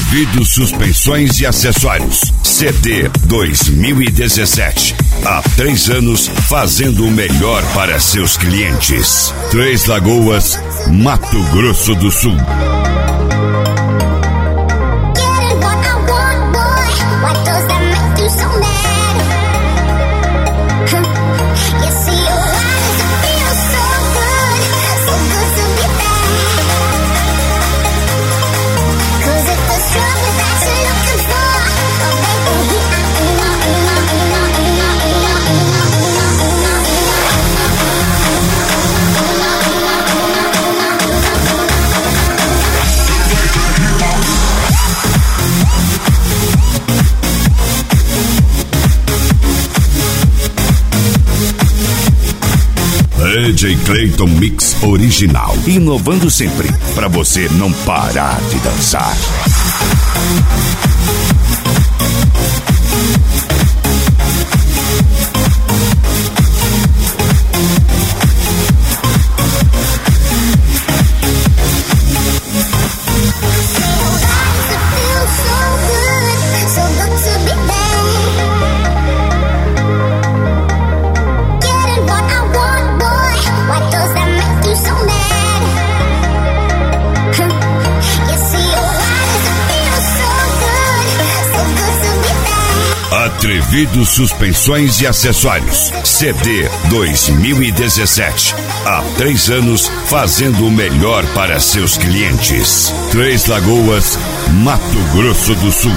Atrevido Suspensões e Acessórios. CD 2017. Há 3 anos fazendo o melhor para seus clientes. Três Lagoas, Mato Grosso do Sul. DJ Clayton Mix original, inovando sempre, para você não parar de dançar. Atrevido Suspensões e Acessórios. CD 2017. Há 3 anos fazendo o melhor para seus clientes. Três Lagoas, Mato Grosso do Sul.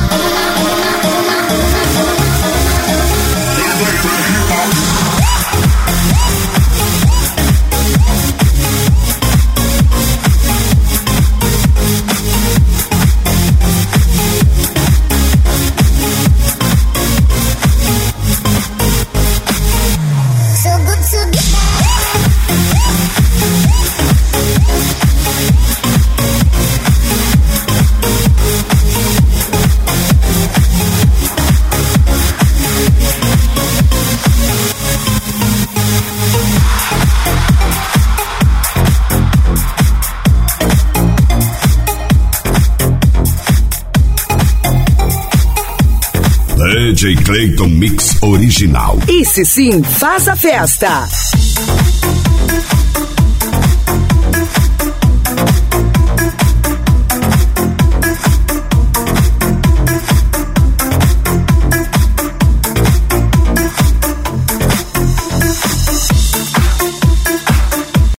DJ Clayton Mix original. Esse sim faz a festa.